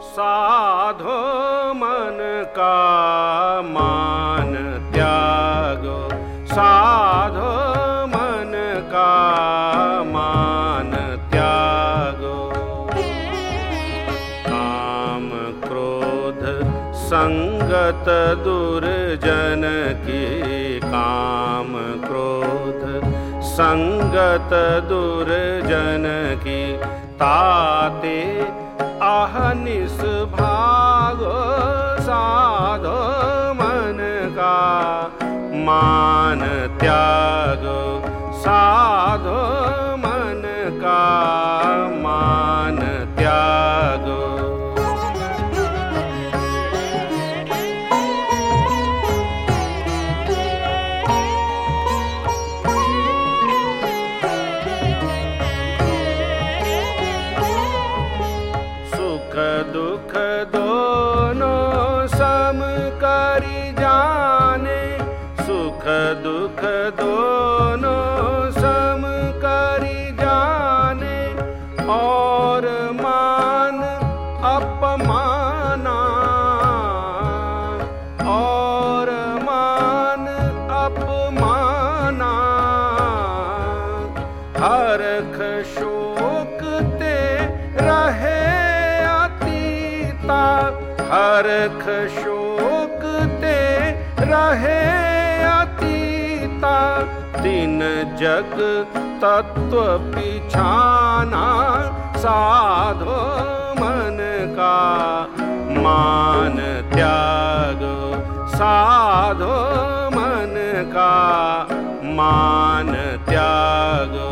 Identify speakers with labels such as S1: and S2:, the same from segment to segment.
S1: साधो मन का मान त्यागो, साधो मन का मान त्यागो। काम क्रोध संगत दुर्जन की, काम क्रोध संगत दुर्जन की, ताते अहनिस भागो, साधो मन का मान त्यागो, साधो मन का मान त्यागो। दुख दोनों सम करि जाने, सुख दुख दोनों सम करि जाने, और मान अपमाना, और मान अपमाना। हरख शोक ते रहे, हरख शोक ते रहे अतीता, तीन जग तत्व पिछाना, साधो मन का मान त्यागो, साधो मन का मान त्यागो।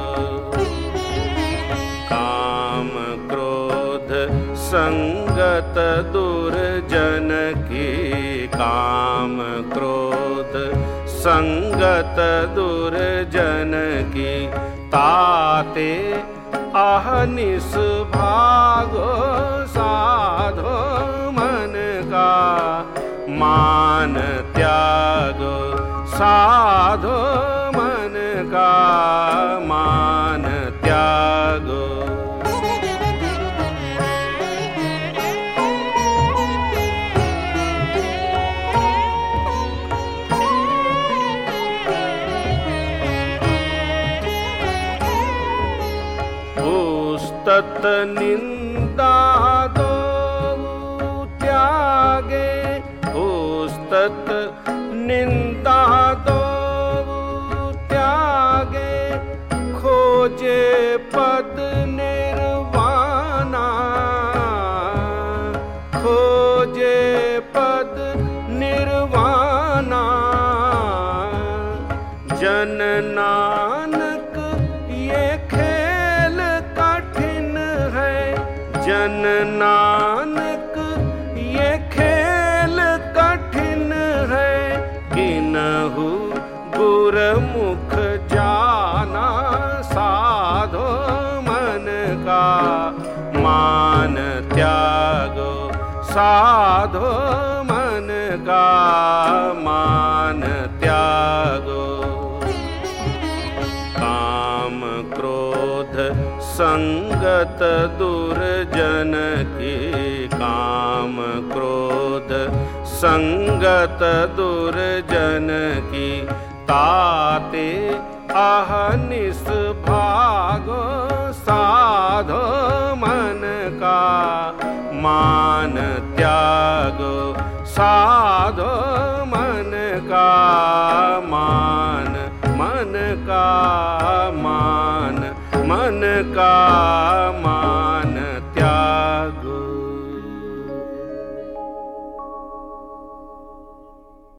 S1: काम क्रोध संगत दुर्जन की, काम क्रोध संगत दुर्जन की, ताते अहनिस भागो, साधो मन का मान त्यागो, साधो मन का मान त्यागो। तत निंदा दो त्यागे, उस्तत निंदा दो त्यागे, खोजे पद निर्वाणा, खोजे पद निर्वाणा। जन नानक ये खेल कठिन है, जन नानक ये खेल कठिन है, किन्हु गुरमुख जाना, साधो मन का मान त्यागो, साधो मन का मान त्यागो। काम क्रोध संगत दुर्जन की, काम क्रोध संगत दुर्जन की, ताते अहनिस भागो, साधो मन का मान त्यागो, साधो मन का मान, मन का मान, मन का मान।